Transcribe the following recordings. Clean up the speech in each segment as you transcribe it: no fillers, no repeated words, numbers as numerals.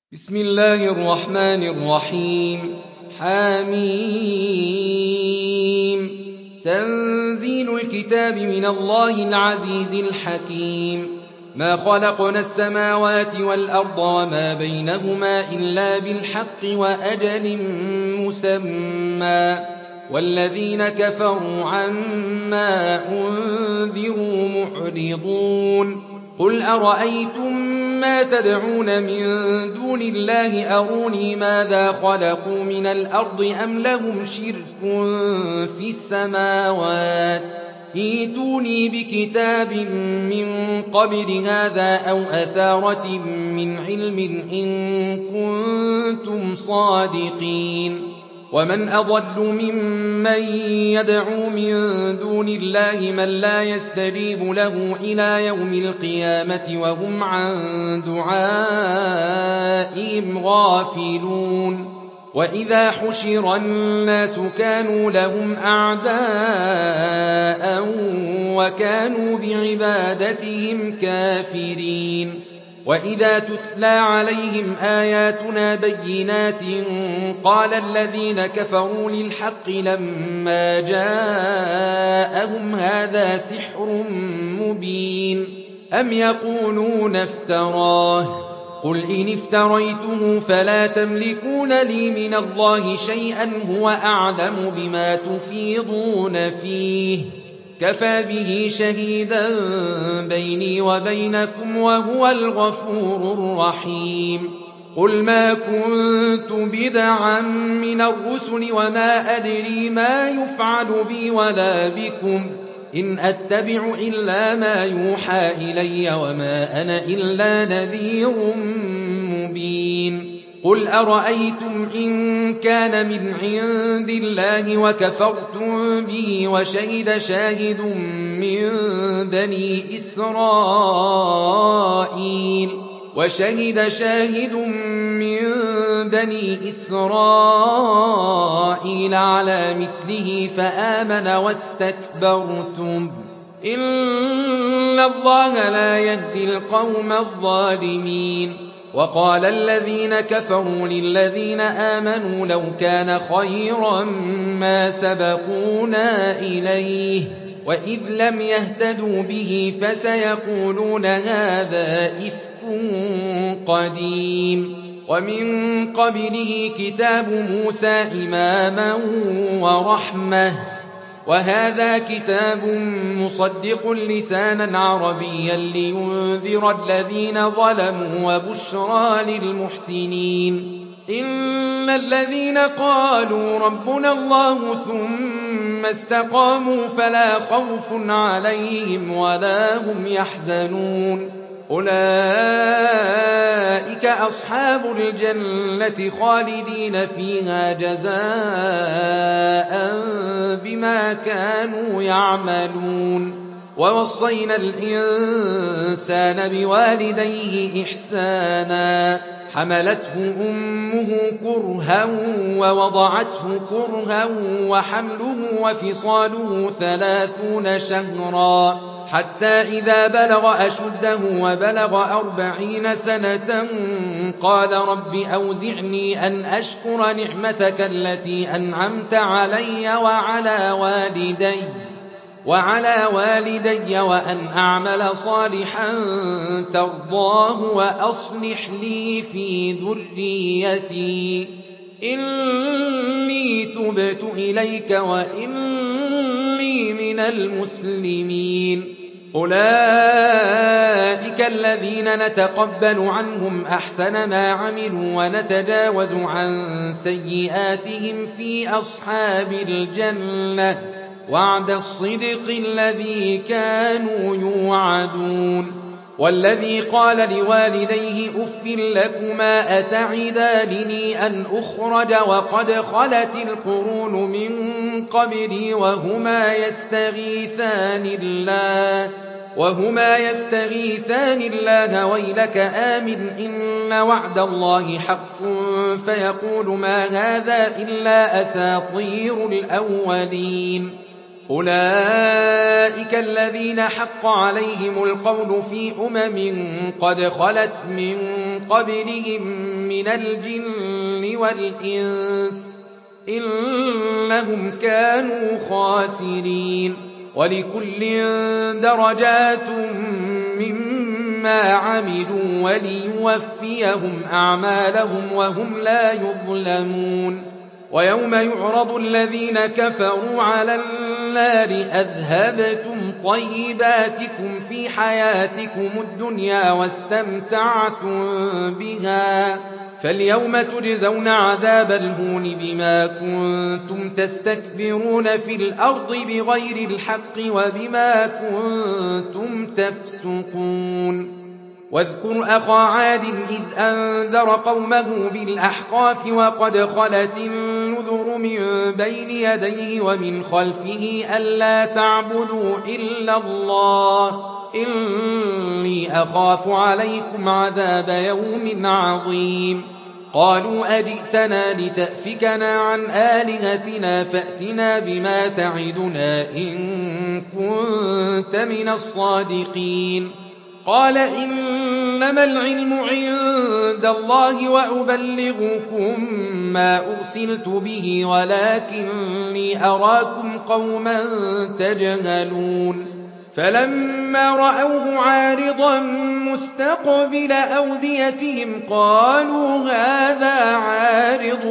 بسم الله الرحمن الرحيم حميم تنزيل الكتاب من الله العزيز الحكيم ما خلقنا السماوات والأرض وما بينهما إلا بالحق وأجل مسمى والذين كفروا عما أنذروا معرضون قل أرأيتم ما تدعون من دون الله أروني ماذا خلقوا من الأرض أم لهم شرك في السماوات ائتوني بكتاب من قبل هذا أو أثارة من علم إن كنتم صادقين ومن أضل ممن يدعو من دون الله من لا يستجيب له إلى يوم القيامة وهم عن دعائهم غافلون وإذا حشر الناس كانوا لهم أعداء وكانوا بعبادتهم كافرين وإذا تتلى عليهم آياتنا بينات قال الذين كفروا للحق لما جاءهم هذا سحر مبين أم يقولون افتراه قل إن افتريته فلا تملكون لي من الله شيئا هو أعلم بما تفيضون فيه كفى به شهيدا بيني وبينكم وهو الغفور الرحيم قل ما كنت بدعا من الرسل وما أدري ما يفعل بي ولا بكم إن أتبع إلا ما يوحى إلي وما أنا إلا نذير مبين قل أرأيتم إن كان من عند الله وكفرتم به وشهد شاهد من بني إسرائيل على مثله فآمن واستكبرتم إن الله لا يهدي القوم الظالمين وقال الذين كفروا للذين آمنوا لو كان خيرا ما سبقونا إليه وإذ لم يهتدوا به فسيقولون هذا إفك قديم ومن قبله كتاب موسى إماما ورحمة وهذا كتاب مصدق لسانا عربيا لينذر الذين ظلموا وبشرى للمحسنين إن الذين قالوا ربنا الله ثم استقاموا فلا خوف عليهم ولا هم يحزنون أولئك أصحاب الجنة خالدين فيها جزاء بما كانوا يعملون ووصينا الإنسان بوالديه إحسانا حملته أمه كرها ووضعته كرها وحمله وفصاله 30 شهرا حتى إذا بلغ أشده وبلغ 40 سنة قال رب أوزعني أن أشكر نعمتك التي أنعمت علي وعلى والدي وأن أعمل صالحا ترضاه وأصلح لي في ذريتي إني تبت إليك وإني من المسلمين أولئك الذين نتقبل عنهم أحسن ما عملوا ونتجاوز عن سيئاتهم في أصحاب الجنة وعد الصدق الذي كانوا يوعدون والذي قال لوالديه أف لكما أتعدانني أن أخرج وقد خلت القرون من قبلي وهما يستغيثان الله ويلك آمن إن وعد الله حق فيقول ما هذا إلا أساطير الأولين أولئك الذين حق عليهم القول في أمم قد خلت من قبلهم من الجن والإنس إنهم كانوا خاسرين ولكل درجات مما عملوا وليوفيهم أعمالهم وهم لا يظلمون ويوم يعرض الذين كفروا على النار أذهبتم طيباتكم في حياتكم الدنيا واستمتعتم بها فاليوم تجزون عذاب الهون بما كنتم تستكبرون في الأرض بغير الحق وبما كنتم تفسقون واذكر أخا عاد إذ أنذر قومه بالأحقاف وقد خلت النذر من بين يديه ومن خلفه ألا تعبدوا إلا الله إني أخاف عليكم عذاب يوم عظيم قالوا أجئتنا لتأفكنا عن آلهتنا فأتنا بما تعدنا إن كنت من الصادقين قال إنما العلم عند الله وأبلغكم ما أرسلت به ولكني أراكم قوما تجهلون فلما رأوه عارضا مستقبل أوديتهم قالوا هذا عارض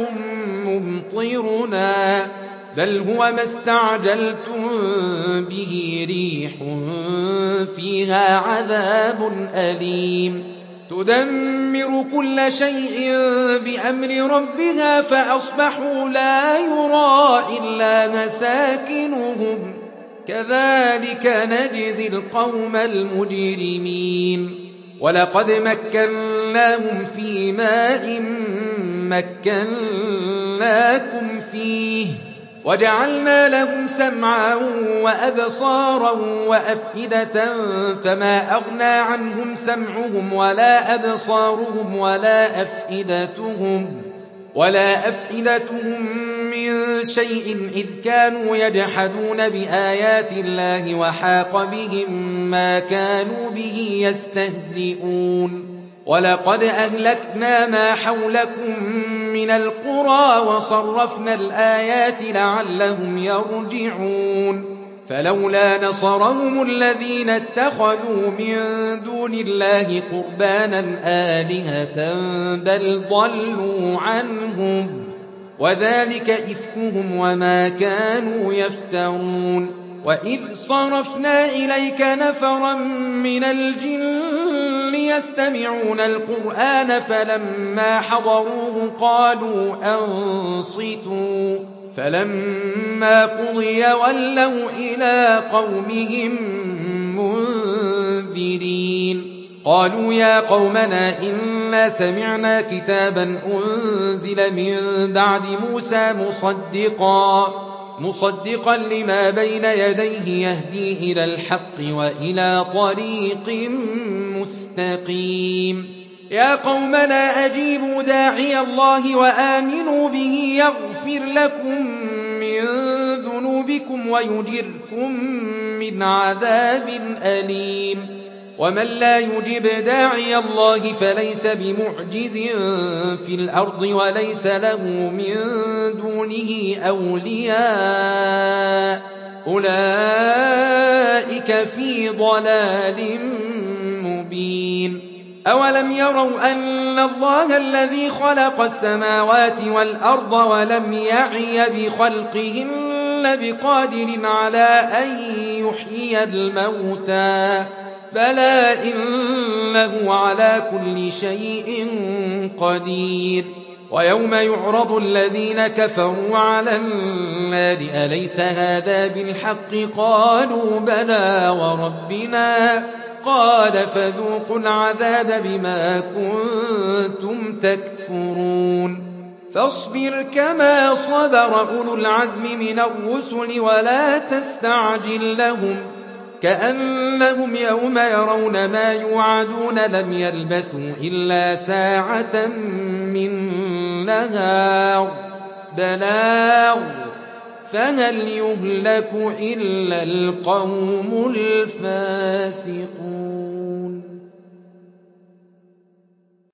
ممطرنا بل هو ما استعجلتم به ريح فيها عذاب أليم تدمر كل شيء بأمر ربها فأصبحوا لا يرى إلا مساكنهم كذلك نجزي القوم المجرمين ولقد مكناهم في ماء مكناكم فيه وجعلنا لهم سمعا وأبصارا وأفئدة فما أغنى عنهم سمعهم ولا أبصارهم ولا أفئدتهم من شيء إذ كانوا يجحدون بآيات الله وحاق بهم ما كانوا به يستهزئون ولقد أهلكنا ما حولكم من القرى وصرفنا الآيات لعلهم يرجعون فلولا نصرهم الذين اتخذوا من دون الله قربانا آلهة بل ضلوا عنهم وذلك إفكهم وما كانوا يفترون وإذ صرفنا إليك نفرا من الجن يستمعون القرآن فلما حضروه قالوا أنصتوا فلما قضي ولوا إلى قومهم منذرين قالوا يا قومنا إنا سمعنا كتابا أنزل من بعد موسى مصدقا لما بين يديه يهدي إلى الحق وإلى طريق مستقيم يا قومنا أجيبوا داعي الله وآمنوا به يغفر لكم من ذنوبكم ويجركم من عذاب أليم ومن لا يجب داعي الله فليس بمعجز في الأرض وليس له من دونه أولياء أولئك في ضلال مبين أولم يروا أن الله الذي خلق السماوات والأرض ولم يعي بخلقهن بقادر على أن يحيي الموتى بلى إنه على كل شيء قدير ويوم يعرض الذين كفروا على النار أليس هذا بالحق قالوا بلى وربنا قال فذوقوا العذاب بما كنتم تكفرون فاصبر كما صبر أولو العزم من الرسل ولا تستعجل لهم كأنهم يوم يرون ما يوعدون لم يلبثوا إلا ساعة من نهار بلاغ فهل يهلك إلا القوم الفاسقون